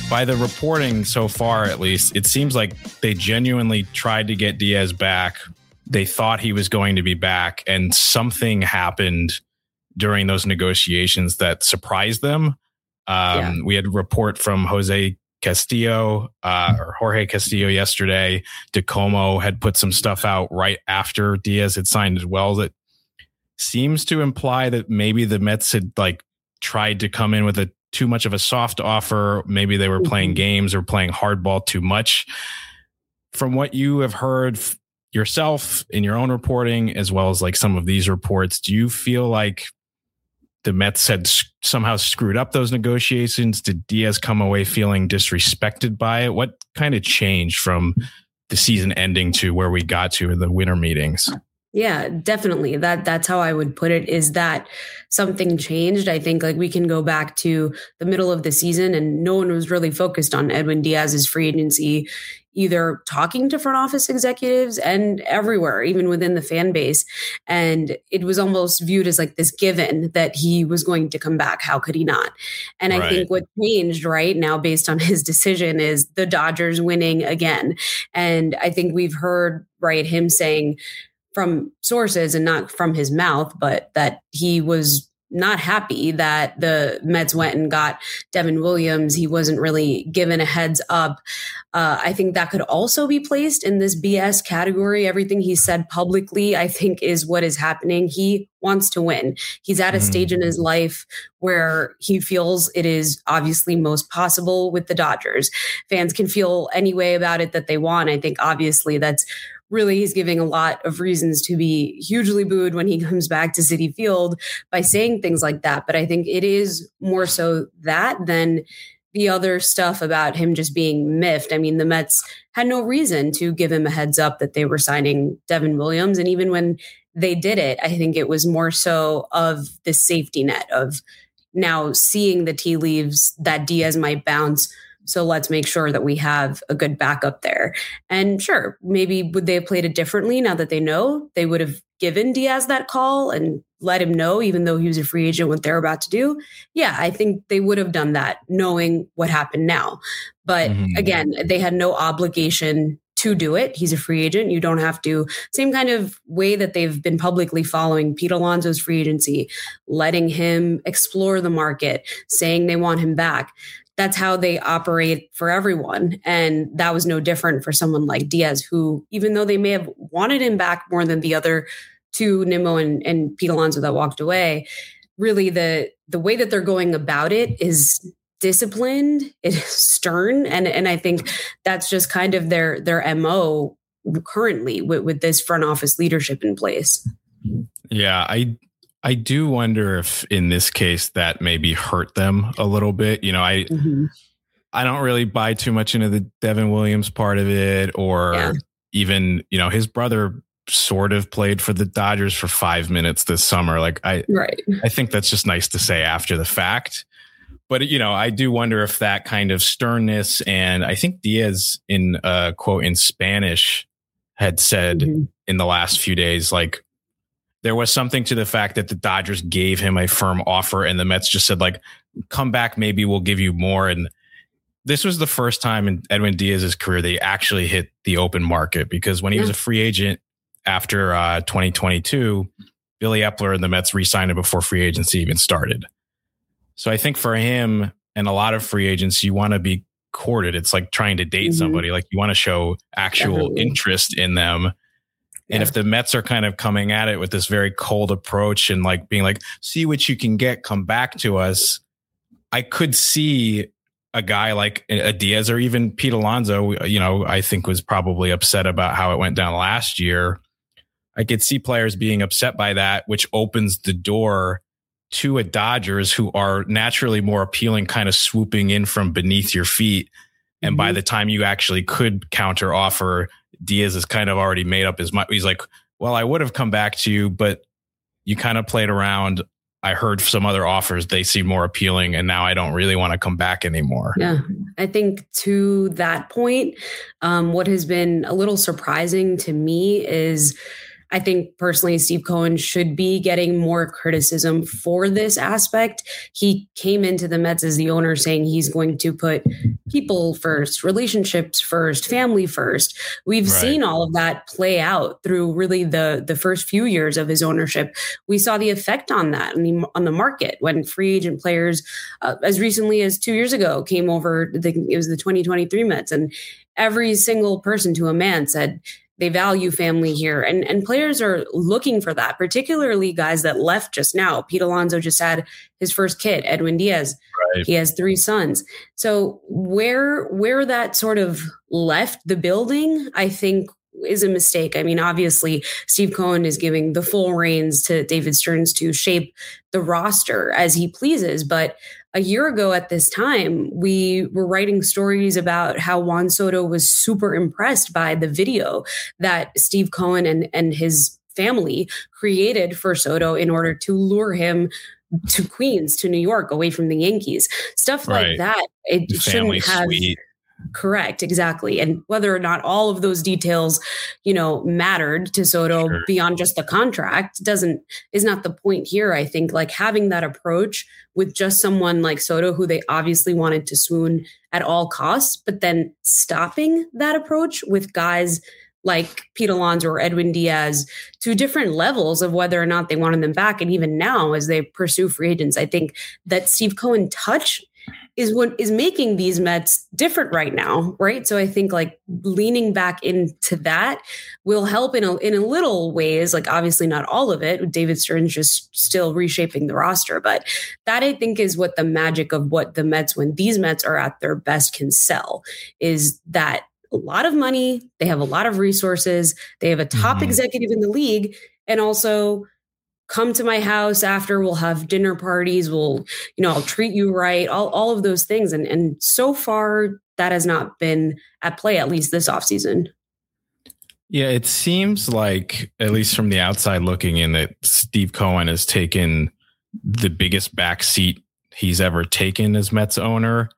by the reporting so far, at least, it seems like they genuinely tried to get Diaz back. They thought he was going to be back, and something happened during those negotiations that surprised them. We had a report from Jorge Castillo yesterday. DeComo had put some stuff out right after Diaz had signed as well that seems to imply that maybe the Mets had tried to come in with too much of a soft offer. Maybe they were playing games or playing hardball too much. From what you have heard yourself in your own reporting, as well as some of these reports, do you feel like the Mets had somehow screwed up those negotiations? Did Diaz come away feeling disrespected by it? What kind of changed from the season ending to where we got to in the winter meetings? Yeah, definitely. That's how I would put it, is that something changed. I think we can go back to the middle of the season and no one was really focused on Edwin Diaz's free agency, either talking to front office executives and everywhere, even within the fan base. And it was almost viewed as this given that he was going to come back. How could he not? And I think what changed right now based on his decision is the Dodgers winning again. And I think we've heard him saying from sources and not from his mouth, but that he was not happy that the Mets went and got Devin Williams. He wasn't really given a heads up. I think that could also be placed in this BS category. Everything he said publicly, I think, is what is happening. He wants to win. He's at a stage in his life where he feels it is obviously most possible with the Dodgers. Fans can feel any way about it that they want. I think obviously that's really, he's giving a lot of reasons to be hugely booed when he comes back to Citi Field by saying things like that. But I think it is more so that than the other stuff about him just being miffed. I mean, the Mets had no reason to give him a heads up that they were signing Devin Williams. And even when they did it, I think it was more so of the safety net of now seeing the tea leaves that Diaz might bounce. So let's make sure that we have a good backup there. And sure, maybe would they have played it differently now that they know? They would have given Diaz that call and let him know, even though he was a free agent, what they're about to do. Yeah, I think they would have done that knowing what happened now. But again, they had no obligation to do it. He's a free agent. You don't have to. Same kind of way that they've been publicly following Pete Alonso's free agency, letting him explore the market, saying they want him back. That's how they operate for everyone. And that was no different for someone like Diaz, who, even though they may have wanted him back more than the other two, Nimmo and Pete Alonso that walked away, really the way that they're going about it is disciplined, it is stern. And I think that's just kind of their MO currently with this front office leadership in place. Yeah, I do wonder if in this case that maybe hurt them a little bit. I don't really buy too much into the Devin Williams part of it, or even, his brother sort of played for the Dodgers for 5 minutes this summer. I think that's just nice to say after the fact. But, I do wonder if that kind of sternness, and I think Diaz in a quote in Spanish had said in the last few days, there was something to the fact that the Dodgers gave him a firm offer and the Mets just said, come back, maybe we'll give you more. And this was the first time in Edwin Diaz's career they actually hit the open market, because when he was a free agent after 2022, Billy Epler and the Mets re-signed him before free agency even started. So I think for him and a lot of free agents, you want to be courted. It's like trying to date somebody. You want to show actual interest in them. And if the Mets are kind of coming at it with this very cold approach and being see what you can get, come back to us, I could see a guy like a Diaz or even Pete Alonso, I think was probably upset about how it went down last year. I could see players being upset by that, which opens the door to a Dodgers who are naturally more appealing, kind of swooping in from beneath your feet. And by the time you actually could counter offer, Diaz has kind of already made up his mind. He's like, well, I would have come back to you, but you kind of played around. I heard some other offers. They seem more appealing. And now I don't really want to come back anymore. Yeah, I think to that point, what has been a little surprising to me is I think personally, Steve Cohen should be getting more criticism for this aspect. He came into the Mets as the owner saying he's going to put people first, relationships first, family first. We've seen all of that play out through really the first few years of his ownership. We saw the effect on that on the market when free agent players, as recently as 2 years ago, came over. It was the 2023 Mets, and every single person to a man said they value family here. And players are looking for that, particularly guys that left just now. Pete Alonso just had his first kid, Edwin Diaz. Right. He has 3 sons. So where that sort of left the building, I think, is a mistake. I mean, obviously, Steve Cohen is giving the full reins to David Stearns to shape the roster as he pleases. But a year ago at this time, we were writing stories about how Juan Soto was super impressed by the video that Steve Cohen and his family created for Soto in order to lure him to Queens, to New York, away from the Yankees. Stuff like that. It shouldn't have. Suite. Correct. Exactly. And whether or not all of those details, mattered to Soto beyond just the contract is not the point here. I think like having that approach with just someone like Soto, who they obviously wanted to swoon at all costs, but then stopping that approach with guys like Pete Alonso or Edwin Diaz to different levels of whether or not they wanted them back. And even now, as they pursue free agents, I think that Steve Cohen touch is what is making these Mets different right now, right? So I think like leaning back into that will help in a little ways, like obviously not all of it, with David Stearns just still reshaping the roster. But that I think is what the magic of what the Mets, when these Mets are at their best, can sell, is that a lot of money, they have a lot of resources, they have a top executive in the league, and also come to my house after, we'll have dinner parties, I'll treat you right, all of those things. And so far that has not been at play, at least this offseason. Yeah, it seems like, at least from the outside looking in, that Steve Cohen has taken the biggest backseat he's ever taken as Mets owner.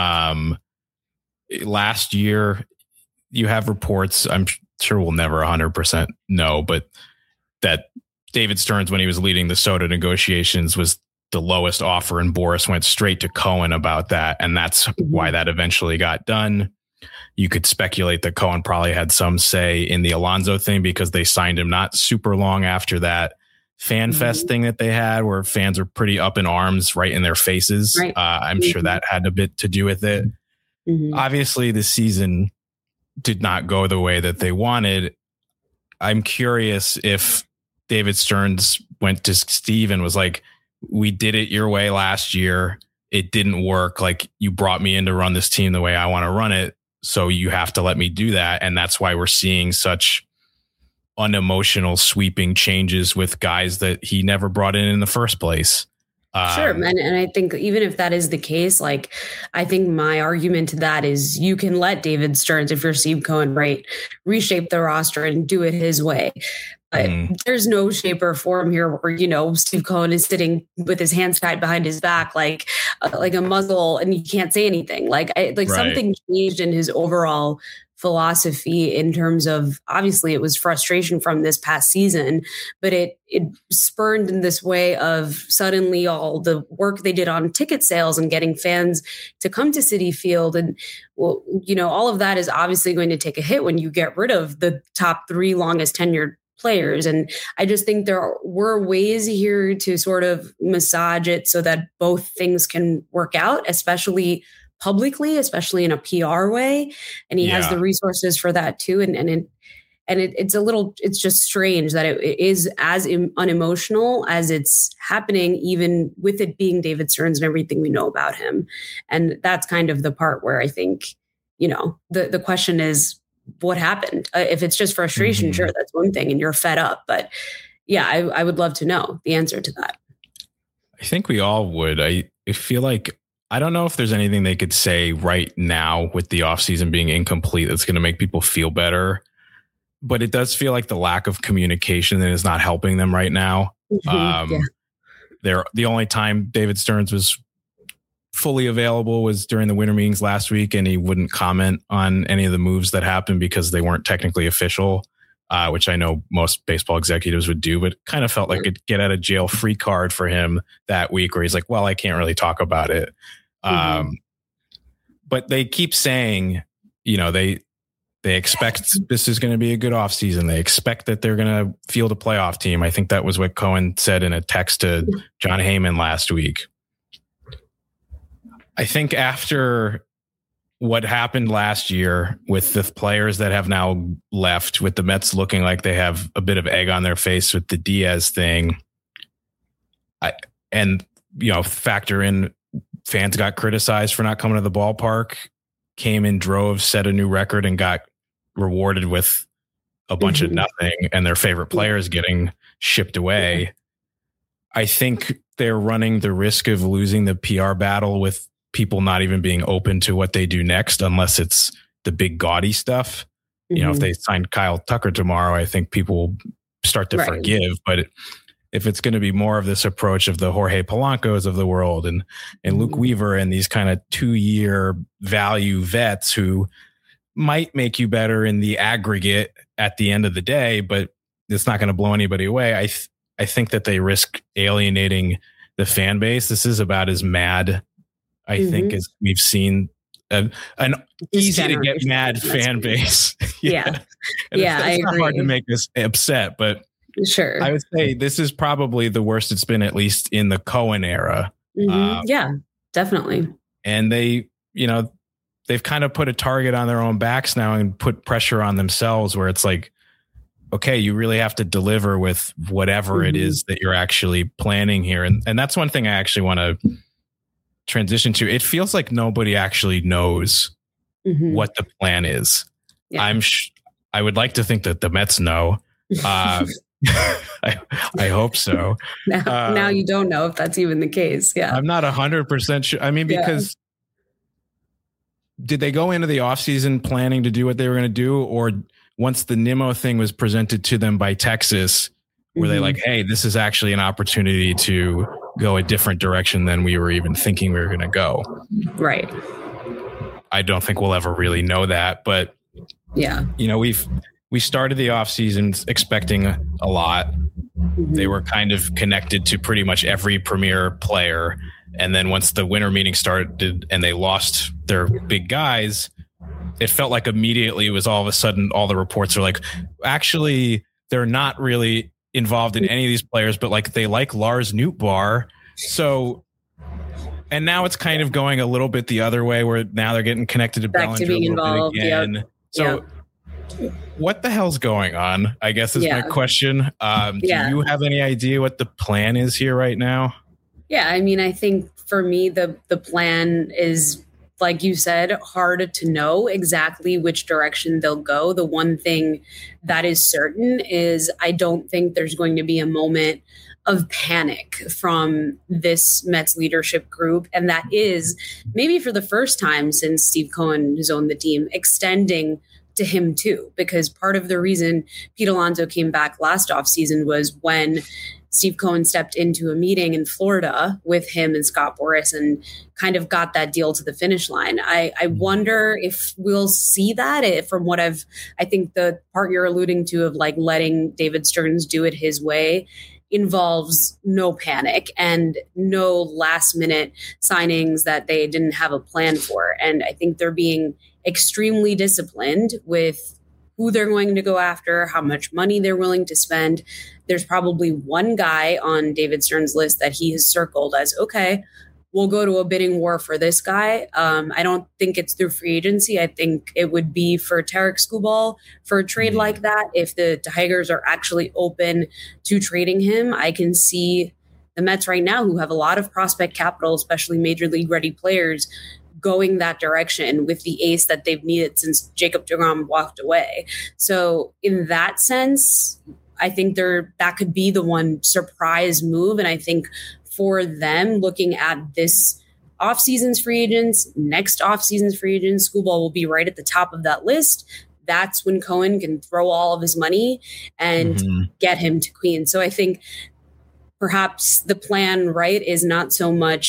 Last year, you have reports, I'm sure we'll never 100% know, but that David Stearns, when he was leading the Soto negotiations, was the lowest offer, and Boris went straight to Cohen about that. And that's why that eventually got done. You could speculate that Cohen probably had some say in the Alonso thing because they signed him not super long after that fan fest thing that they had, where fans were pretty up in arms right in their faces. Right. I'm sure that had a bit to do with it. Obviously, the season did not go the way that they wanted. I'm curious if David Stearns went to Steve and was like, we did it your way last year. It didn't work. Like, you brought me in to run this team the way I want to run it. So you have to let me do that. And that's why we're seeing such unemotional sweeping changes with guys that he never brought in the first place. Sure. And I think even if that is the case, like, I think my argument to that is you can let David Stearns, if you're Steve Cohen, right, reshape the roster and do it his way. But there's no shape or form here where, Steve Cohen is sitting with his hands tied behind his back, like a muzzle, and you can't say anything. Something changed in his overall philosophy in terms of, obviously it was frustration from this past season, but it spurned in this way of suddenly all the work they did on ticket sales and getting fans to come to Citi Field. And, all of that is obviously going to take a hit when you get rid of the top 3 longest tenured players. And I just think there were ways here to sort of massage it so that both things can work out, especially publicly, especially in a PR way. And he has the resources for that too. It's just strange that it is as unemotional as it's happening, even with it being David Stearns and everything we know about him. And that's kind of the part where I think, the question is, what happened? If it's just frustration, sure, that's one thing, and you're fed up. But yeah, I would love to know the answer to that. I think we all would. I feel like, I don't know if there's anything they could say right now with the offseason being incomplete that's going to make people feel better. But it does feel like the lack of communication that is not helping them right now. The only time David Stearns was fully available was during the winter meetings last week, and he wouldn't comment on any of the moves that happened because they weren't technically official. which I know most baseball executives would do, but kind of felt like a get out of jail free card for him that week where he's like, well, I can't really talk about it. But they keep saying, they expect this is going to be a good offseason. They expect that they're going to field a playoff team. I think that was what Cohen said in a text to John Heyman last week. I think after what happened last year with the players that have now left, with the Mets looking like they have a bit of egg on their face with the Diaz thing, factor in fans got criticized for not coming to the ballpark, came in droves, set a new record, and got rewarded with a bunch of nothing, and their favorite players getting shipped away. I think they're running the risk of losing the PR battle with people not even being open to what they do next, unless it's the big gaudy stuff. If they sign Kyle Tucker tomorrow, I think people will start to forgive. But if it's going to be more of this approach of the Jorge Polanco's of the world and Luke Weaver and these kind of 2-year value vets who might make you better in the aggregate at the end of the day, but it's not going to blow anybody away. I think that they risk alienating the fan base. This is about as mad, I think, as we've seen an easy to get mad fan base. Yeah. It's not hard to make us upset, but sure. I would say this is probably the worst it's been, at least in the Cohen era. Yeah, definitely. And they've kind of put a target on their own backs now and put pressure on themselves where it's like, okay, you really have to deliver with whatever it is that you're actually planning here. And that's one thing I actually want to transition to. It feels like nobody actually knows what the plan is. Yeah. I would like to think that the Mets know. I hope so. Now you don't know if that's even the case. Yeah. I'm not 100% sure. I mean, because did they go into the offseason planning to do what they were going to do? Or once the Nimmo thing was presented to them by Texas, were they like, hey, this is actually an opportunity to go a different direction than we were even thinking we were going to go? Right. I don't think we'll ever really know that. But, we started the offseason expecting a lot. They were kind of connected to pretty much every premier player. And then once the winter meeting started and they lost their big guys, it felt like immediately it was all of a sudden all the reports are like, actually, they're not really involved in any of these players, but like they like Lars Nootbaar. So, and now it's kind of going a little bit the other way where now they're getting connected to Bellinger a little bit again. So what the hell's going on, I guess is my question. Do you have any idea what the plan is here right now? Yeah, I mean, I think for me, the plan is, like you said, hard to know exactly which direction they'll go. The one thing that is certain is I don't think there's going to be a moment of panic from this Mets leadership group. And that is maybe for the first time since Steve Cohen has owned the team, extending to him too, because part of the reason Pete Alonso came back last offseason was when Steve Cohen stepped into a meeting in Florida with him and Scott Boras and kind of got that deal to the finish line. I wonder if we'll see that from what I think the part you're alluding to of like letting David Stearns do it his way involves no panic and no last minute signings that they didn't have a plan for. And I think they're being extremely disciplined with who they're going to go after, how much money they're willing to spend. There's probably one guy on David Stern's list that he has circled as, okay, we'll go to a bidding war for this guy. I don't think it's through free agency. I think it would be for Tarek Skubal for a trade like that. If the Tigers are actually open to trading him, I can see the Mets right now, who have a lot of prospect capital, especially major league ready players, going that direction with the ace that they've needed since Jacob deGrom walked away. So in that sense, I think that could be the one surprise move. And I think for them, looking at this offseason's free agents, next offseason's free agents, Skubal will be right at the top of that list. That's when Cohen can throw all of his money and get him to Queens. So I think perhaps the plan, right, is not so much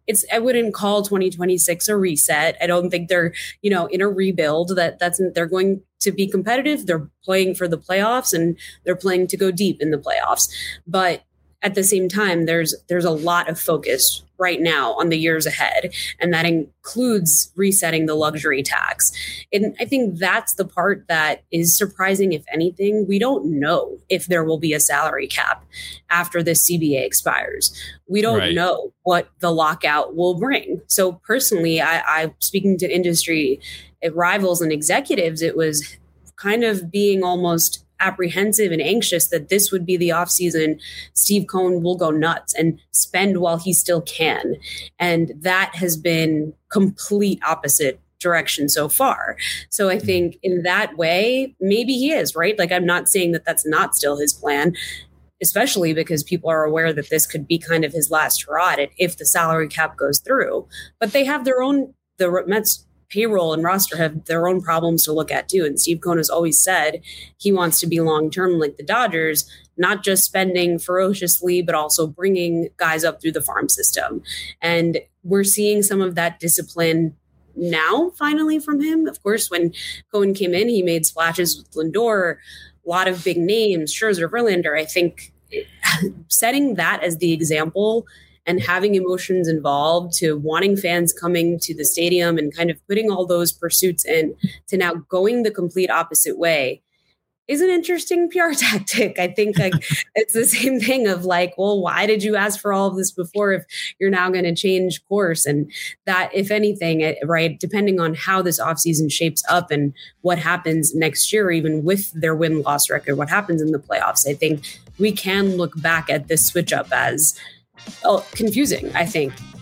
I wouldn't call 2026 a reset. I don't think they're, in a rebuild they're going to be competitive. They're playing for the playoffs and they're playing to go deep in the playoffs. But at the same time, there's a lot of focus right now on the years ahead, and that includes resetting the luxury tax. And I think that's the part that is surprising. If anything, we don't know if there will be a salary cap after this CBA expires. We don't know what the lockout will bring. So personally, I speaking to industry rivals and executives, it was kind of being almost apprehensive and anxious that this would be the offseason. Steve Cohen will go nuts and spend while he still can. And that has been complete opposite direction so far. So I think in that way, maybe he is right. Like, I'm not saying that that's not still his plan, especially because people are aware that this could be kind of his last hurrah if the salary cap goes through. But they have the Mets payroll and roster have their own problems to look at too. And Steve Cohen has always said he wants to be long-term like the Dodgers, not just spending ferociously, but also bringing guys up through the farm system. And we're seeing some of that discipline now finally from him. Of course, when Cohen came in, he made splashes with Lindor, a lot of big names, Scherzer, Verlander. I think setting that as the example and having emotions involved to wanting fans coming to the stadium and kind of putting all those pursuits in to now going the complete opposite way is an interesting PR tactic. I think it's the same thing of like, well, why did you ask for all of this before if you're now going to change course? And that, if anything, right, depending on how this offseason shapes up and what happens next year, even with their win-loss record, what happens in the playoffs, I think we can look back at this switch up as confusing, I think,